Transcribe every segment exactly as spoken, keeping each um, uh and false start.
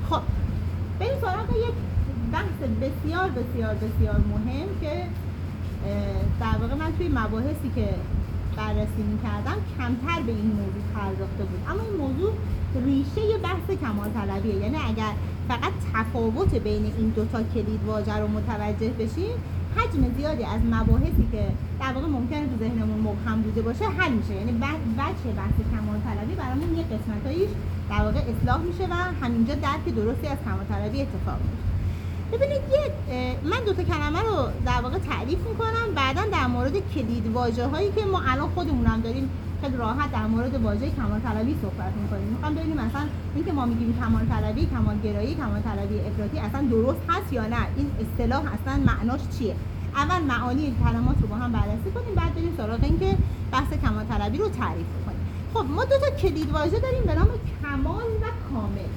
خب بریم سراغ یک بحث بسیار بسیار بسیار مهم که در واقع من توی مباحثی که بررسی می‌کردم کمتر به این موضوع پرداخته بود، اما این موضوع ریشه بحث کمال طلبیه. یعنی اگر فقط تفاوت بین این دوتا کلید واژه رو متوجه بشیم، حجم زیادی از مباحثی که در واقع ممکنه تو ذهنمون مبهم بوده باشه حل میشه. یعنی بچه بحث کمال طلبی برامون یه قسمتاییش در واقع اصلاح میشه و همینجا درک درستی از کمال طلبی اتفاق میفته. ببینید یه من دو تا کلمه رو در واقع تعریف میکنم، بعداً در مورد کلید واژه‌هایی که ما الان خودمون هم داریم خیلی راحت در مورد واژه کمال طلبی صحبت میکنیم. میخوام ببینیم مثلا اینکه ما میگیم کمال طلبی، کمال گرایی، کمال طلبی افراطی اصلا درست هست یا نه، این اصطلاح اصلا معناش چیه. اول معانی این کلمات رو با هم بررسی کنیم، بعد بریم سراغ اینکه بحث کمال طلبی رو تعریف کنیم. خب ما دو تا کلید واژه داریم به نام کمال و کامل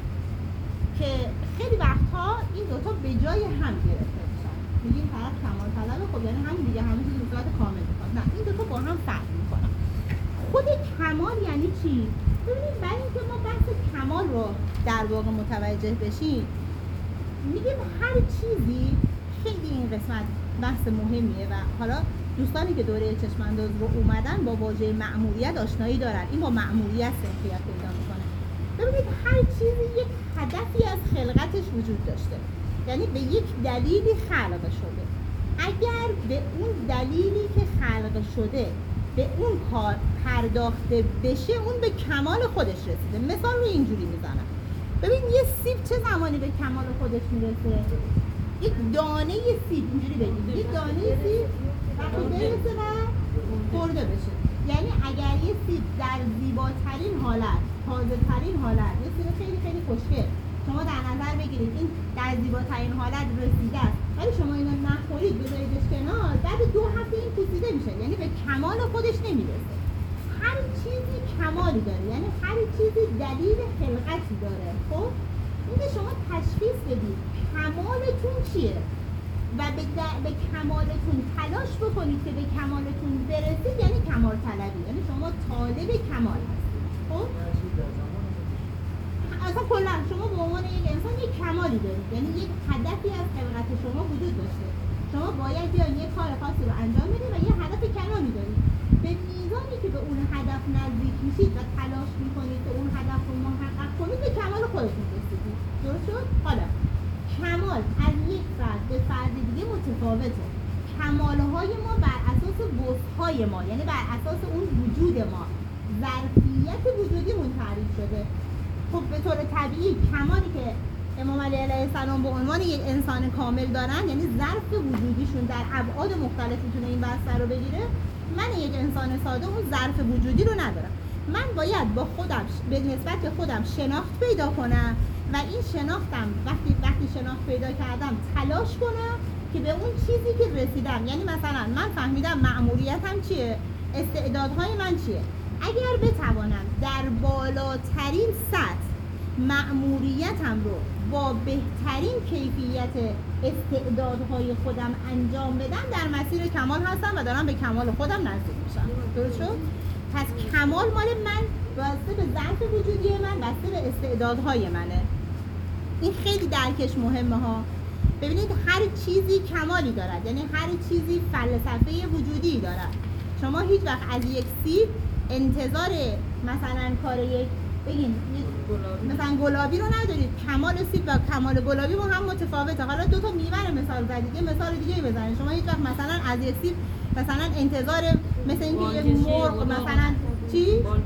که خیلی وقتها این دوتا به جای هم گرفته میشن. میگیم طرف کمال طلبه، خب یعنی همین دیگه، همه چیز به صورت کامل میخواد. نه، این دوتا با هم فرق میکنن. خود کمال یعنی چی؟ ببینید برای اینکه ما بحث کمال رو در واقع متوجه بشیم، میگیم هر چیزی، خیلی این قسمت بحث مهمیه و حالا دوستانی که دوره چشم‌انداز رو اومدن با واژه مأموریت آشنایی دارن. این با مأموریت سنخیت پیدا میکنه. ببینید هر چیزی یک هدفی از خلقتش وجود داشته، یعنی به یک دلیلی خلق شده. اگر به اون دلیلی که خلق شده به اون کار پرداخته بشه، اون به کمال خودش رسیده. مثال رو اینجوری میزنم. ببین یه سیب چه زمانی به کمال خودش میرسه؟ یک دانه سیب، اینجوری بگیم یک دانه سیب وقتی برسه و خورده بشه. یعنی اگر یه سیب در زیباترین حالت، تازه ترین حالت، یه سیب خیلی خیلی خوشگل شما در نظر بگیرید این در زیباترین حالت رسیده است، ولی شما اینو نخورید بذاریدش کنار، بعد دو هفته این پوسیده میشه، یعنی به کمال خودش نمیرسه. هر چیزی کمالی داره، یعنی هر چیزی دلیل خلقتی داره. خب اینکه شما تشخیص بدید کمالتون چیه و به, به کمالتون تلاش بکنید که به کمالتون برسید، یعنی کمال طلبی، یعنی شما طالب کمال هستید. خب اصلا کلا شما به عنوان یک انسان یک کمالی دارید، یعنی یک هدفی از خلقت شما وجود داشته. شما باید بیاین یک کار خاصی رو انجام بدید و یه هدف کلامی دارید. به میزانی که به اون هدف نزدیک میشید و تلاش میکنید که اون هدف رو محقق کنید، به کمال خودتون رسیدید. درست شد؟ حالا کمال از یک فرد به فرد دیگه متفاوته. کمالهای ما بر اساس وصف‌های ما، یعنی بر اساس اون وجود ما، ظرفیت وجودیمون تعریف شده. خب به طور طبیعی کمالی که امام علی علیه السلام به عنوان یک انسان کامل دارن، یعنی ظرف وجودیشون در ابعاد مختلف میتونه این بستر رو بگیره. من یک انسان ساده اون ظرف وجودی رو ندارم. من باید با خودم به نسبت به خودم شناخت پیدا کنم و این شناختم وقتی وقتی شناخت پیدا کردم تلاش کنم که به اون چیزی که رسیدم، یعنی مثلا من فهمیدم مأموریتم چیه، استعدادهای من چیه، اگر بتوانم در بالاترین سطح مأموریتم رو با بهترین کیفیت استعدادهای خودم انجام بدم، در مسیر کمال هستم و دارم به کمال خودم نزدیک میشم. درست شد؟ پس کمال مال من بسته به ظرف وجودی من، بسته به استعدادهای منه. این خیلی درکش مهمه ها. ببینید هر چیزی کمالی دارد، یعنی هر چیزی فلسفه وجودی دارد. شما هیچ وقت از یک سیب انتظار مثلا کار یک بگین مثلا گلابی رو ندارید. کمال سیب و کمال گلابی با هم متفاوته. حالا دو تا میوه رو مثال زدید، یه مثال دیگه بزنید. شما هیچ وقت مثلا از یک سیب مثلا انتظار مثلا اینکه یه مرغ مثلا چی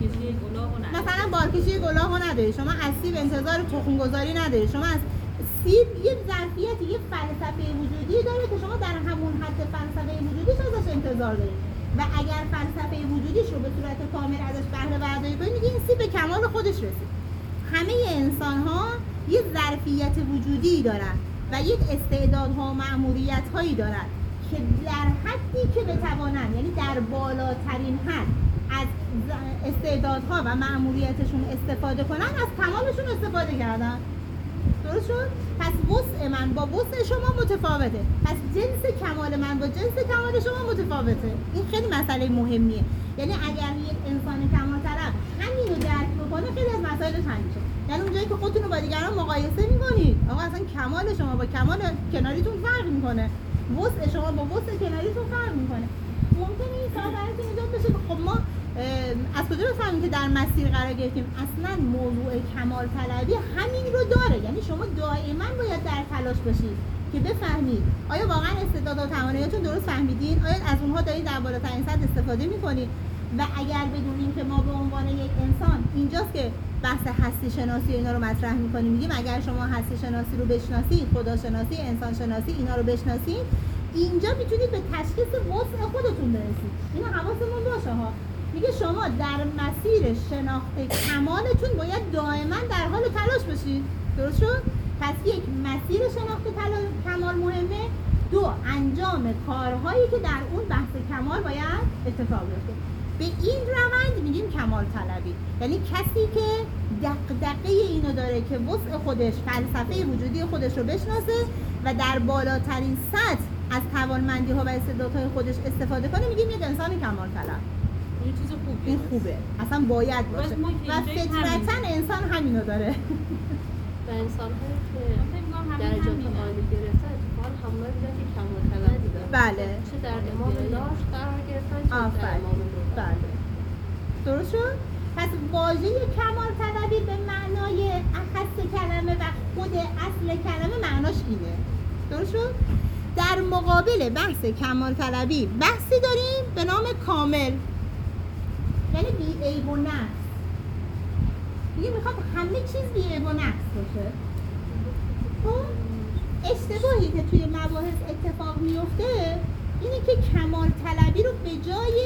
مثلا بارکشی گلاه رو ندارید. شما از سیب انتظار تخم گذاری ندارید. شما از سیب یه ظرفیت، یه فلسفه وجودی داره که شما در همون حد فلسفه وجودیش ازش انتظار دارید و اگر فلسفه وجودیش رو به صورت کامل ازش بهره برداری کنید، این سیب به کمال خودش رسید. همه انسان ها یه ظرفیت وجودی دارن و یک استعدادها و مأموریت‌هایی دارن که در حدی که بتوانن، یعنی در بالاترین حد از استعدادها و مأموریتشون استفاده کنن، از کمالشون استفاده کردن. درست شد؟ پس وسع من با وسع شما متفاوته. پس جنس کمال من با جنس کمال شما متفاوته. این خیلی مسئله مهمیه. یعنی اگر یک انسان کمال طلب همین رو درک بکنه، خیلی از مسائلش حل میشه. یعنی اونجایی که خودتون رو با دیگران مقایسه میکنید، آقا اصلا کمال شما با کمال کناریتون فرق میکنه، وسع شما با وسع کناریتون فرق میکنه. ممکنه این سوال براتون ایجاد بشه که خب ما از کجا بفهمیم که در مسیر قرار گرفتیم؟ اصلا موضوع کمال طلبی همین رو داره، یعنی شما دائما باید در تلاش باشید که بفهمید آیا واقعا استعداد و تواناییتون درست فهمیدین؟ آیا از اونها دارید در بالاترین سطح استفاده میکنید؟ و اگر بدونیم که ما به عنوان یک انسان، اینجاست که بحث هستی شناسی اینا رو مطرح میکنیم، میگیم اگر شما هستی شناسی رو بشناسید، خدا شناسی، انسان شناسی اینا رو بشناسید، اینجا میتونید به تشخیص وسع خودتون برسید. اینا حواسمون باشه ها. میگه شما در مسیر شناخت کمالتون باید دائما در حال تلاش باشید. درست شد؟ پس یک مسیر شناخت کمال مهمه، دو انجام کارهایی که در اون بحث کمال باید اتفاق بیفته. به این روند میگیم کمال طلبی، یعنی کسی که دغدغه اینو داره که وسع خودش، فلسفه وجودی خودش رو بشناسه و در بالاترین سطح از توانمندی ها و استعدادهای خودش استفاده کنه، میگیم یک انسان کمال طلب. این چیز خوبه. این خوبه، اصلا باید باشه و فطرتاً انسان همینو داره. و انسان هایی که درجات عالی گرفتن اتفاقا همونایی بودن که کمال طلب بودن. بله. چه در امام لاش قرار گرفتن چه در امام نور. بله. درست شد؟ پس واژه کمال طلبی به معنای اخص کلمه و خود اصل کلمه معناش اینه. درست شد؟ در مقابل بحث کمال طلبی بحثی داریم به نام کامل، یعنی بی عیب و نقص. دیگه میخواد همه چیز بی عیب و نقص باشه. خب اشتباهی که توی مباحث اتفاق میفته اینه که کمال طلبی رو به جای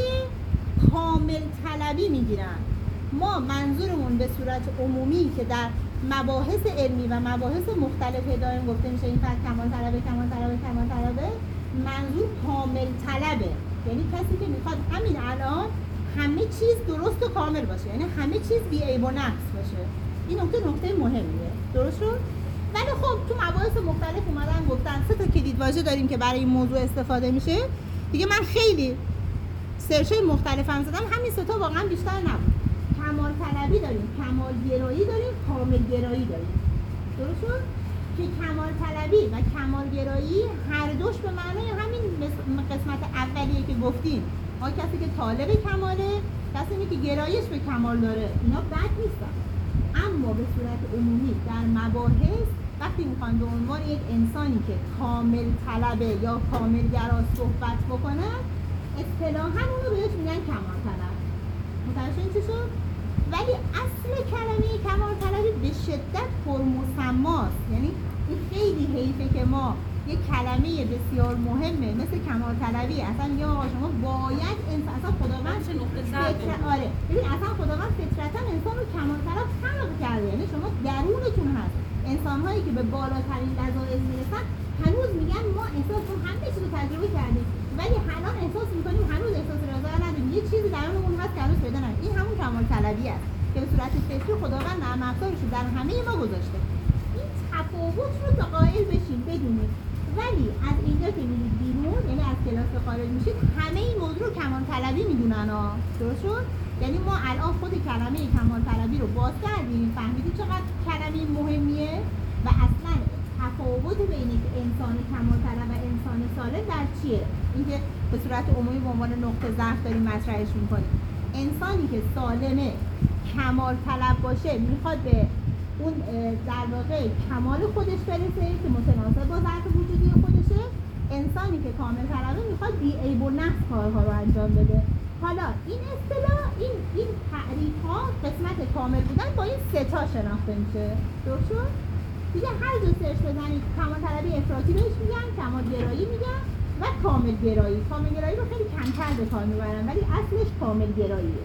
کامل طلبی میگیرن. ما منظورمون به صورت عمومی که در مباحث علمی و مباحث مختلفه داریم گفته میشه این فرد کمال طلبه، کمال طلبه، کمال طلبه، منظور کامل طلبه، یعنی کسی که میخواد همین الان همه چیز درست و کامل باشه، یعنی همه چیز بی عیب و نقص باشه. این نکته نکته مهمیه. درست شد؟ ولی خب تو مباحث مختلف اومدن گفتن سه تا کلید واژه داریم که برای این موضوع استفاده میشه. دیگه من خیلی سرچ‌های مختلف هم زدم، همین سه تا واقعا بیشتر نبود. کمال طلبی داریم، کمال گرایی داریم، کامل گرایی داریم. درست شد؟ که کمال طلبی و کمال گرایی هر دوش به معنای همین قسمت اولیه که گفتیم. آن کسی که طالب کماله، کسی که گرایش به کمال داره، اینا بد نیستن. اما به صورت عمومی در مباحث وقتی میخوان به عنوان یک انسانی که کامل طلبه یا کامل گرا صحبت بکنن، اصطلاحاً اونو بهش میگن کمال طلب. متوجه این چی شد؟ ولی اصل کلمه کمال طلبی به شدت پرمسماست. یعنی این خیلی حیفه که ما یک کلمه بسیار مهمه مثل کمال طلبی اصلا میگه آقا شما باید انسان، اصلا خداوند چه نقطه فطر... آره ببین اصلا خداوند فطرتا انسان رو کمال طلب خلق کرده، یعنی شما درونتون هست. انسان‌هایی که به بالاترین لذایذ میرسن هنوز میگن ما احساس کنیم همه چیز رو تجربه کردیم ولی الان احساس میکنیم هنوز احساس رضا نداریم، یه چیزی درونمون هست که هنوز پیدا نشده. این همون کمال طلبی است که به صورت فطری خداوند نرم افزارش رو در همه ما گذاشته. این تفاوت رو تا قائل بشین بدونید. ولی از اینجا که میرید بیرون، یعنی از کلاس خارج میشید، همه این موضوع رو کمال طلبی میدونن ها. درست شد؟ یعنی ما الان خود کلمه کمال طلبی رو باز کردیم، فهمیدید چقدر کلمه مهمیه و اصلا تفاوت بین انسان کمال طلب و انسان سالم در چیه؟ اینکه به صورت عمومی به عنوان نقطه ضعف داریم مطرحش میکنیم. انسانی که سالمه، کمال طلب باشه، میخواد به اون در واقع کمال خودش برسه که متناسب با ظرف وجودی خودشه. انسانی که کامل طلبه میخواد بی عیب و نقص کارها رو انجام بده. حالا این اصطلاح، این این تعریف ها قسمت کامل بودن با این سه تا شناخته میشه. درست شد؟ دیگه هر جا سرچ بزنید کمال طلبی افراطی بهش میگن، کمال گرایی میگن و کامل گرایی. کامل گرایی رو خیلی کمتر به کار میبرن ولی اصلش کامل گراییه.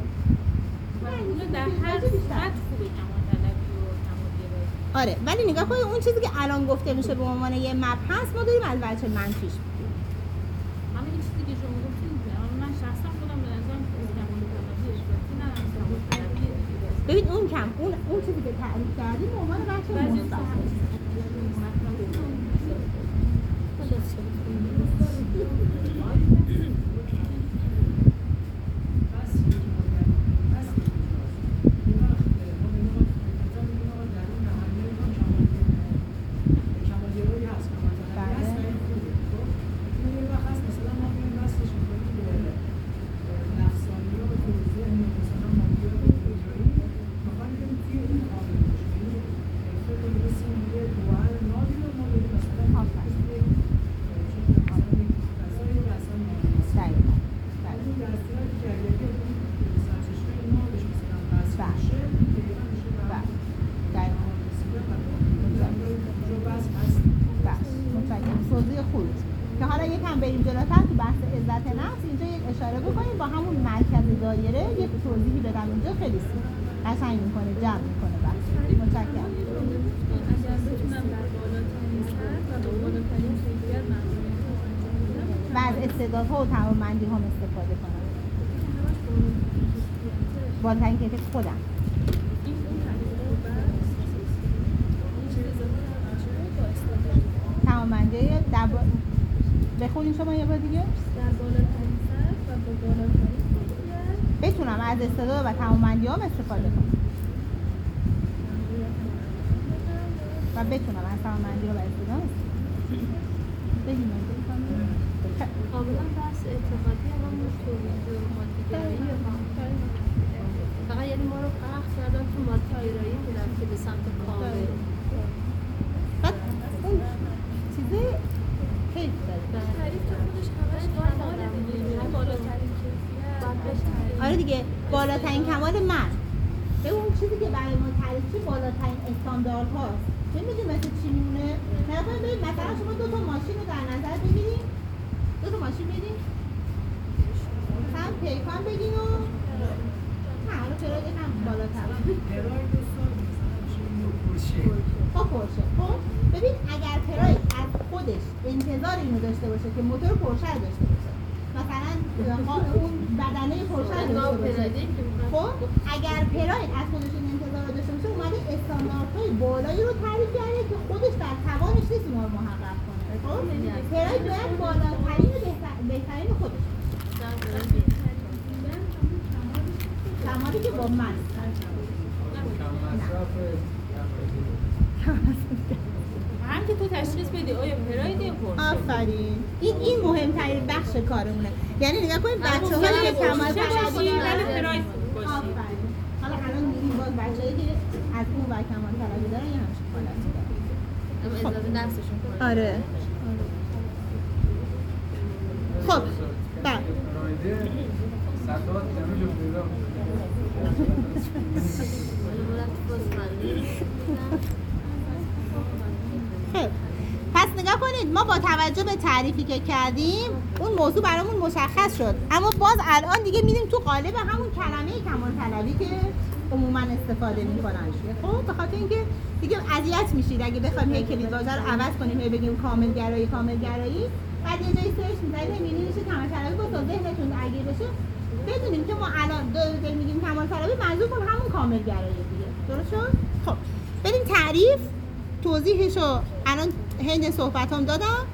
اون در هر صورت خوبه کمال طلبی و کمال گرایی. آره ولی نگاه کنید اون چیزی که الان گفته میشه به عنوان یه مبحث ما داریم از بچه منفیش میگیم. همین چیزی که شما گفتید من شخصا خودم به نظرم کمال طلبی افراطی ندارم، کمال طلبی ببین اون کم اون اون چیزی که تعریف کردیم به عنوان بچه مثبت. خروج که حالا یکم بریم جلوتر تو بحث عزت نفس اینجا یک اشاره بکنیم با همون مرکز دایره یک توضیحی بدم اینجا خیلی قشنگ میکنه جمع میکنه بحث. متشکرم. و از استعدادها و توانمندی هم استفاده کنم. بالاترین کیفیت خودم. توانمندی در با... بخونین شما یه بار دیگه؟ در بالاترین سطح و با بالاترین کیفیت بتونم از استعداد و توانمندی هم استفاده کنم. و بتونم از توانمندی و استعداد بگیم کاملا بحث اعتقادی همون تولید و مادیگرایی فقط یعنی ما رو پخش کردن تو مادیگرایی میرم که به سمت کامل بعد اون چیزه حیف داره تعریف تو خودش همش کماله دیگه بالاترین کیفیت آره دیگه بالاترین کمال من به اون چیزی که برای ما تعریف چه بالاترین استاندارد هاست نمیدونی مثل چی میمونه نباید ببین مثلا شما دو تا ماشین رو در نظر بگیریم دو تا ماشین بدیم مثلا پیکان بگین و نه حالا چرا هم بالاتر با پورشه خب ببین اگر پرای از خودش انتظار اینو داشته باشه که موتور پورشه رو داشته باشه مثلا اون بدنه پورشه رو داشته باشه خب اگر پرای از خودش این انتظار رو داشته باشه اومده استانداردهای بالایی رو تعریف کرده که خودش در توانش نیست اونها رو محقق کنه خب پرای باید بالاترین و بهترین خودش کمالی که با من هم که تو تشخیص بدی آیا پراید یا پورشه. آفرین این این مهمترین بخش کارمونه یعنی نگاه کنید بچه‌هایی که کمال طلبی ولی پراید باشی آفرین حالا الان می‌بینیم باز بچه‌هایی که از اون ور کمال طلبی دارن یه همچین حالتی دارن اما اضافه نفسشون کنن آره خب بله سطحات نمی‌شه پیدا خب پس نگاه کنید ما با توجه به تعریفی که کردیم اون موضوع برامون مشخص شد اما باز الان دیگه میریم تو قالب همون کلمه کمال طلبی که عموما استفاده میکنن خب به خاطر اینکه دیگه اذیت میشید اگه بخوایم هی کلید واژه رو عوض کنیم هی بگیم کامل گرایی کامل گرایی بعد یه جایی سرچ می‌ذارید می‌بینید میشه کمال طلبی با ذهنتون درگیر بشه بدونیم که ما الان دو میگیم کمال طلبی منظورمون همون کامل گرایی دیگه درست شد خب بریم تعریف توضیحشو الان حین صحبتام دادم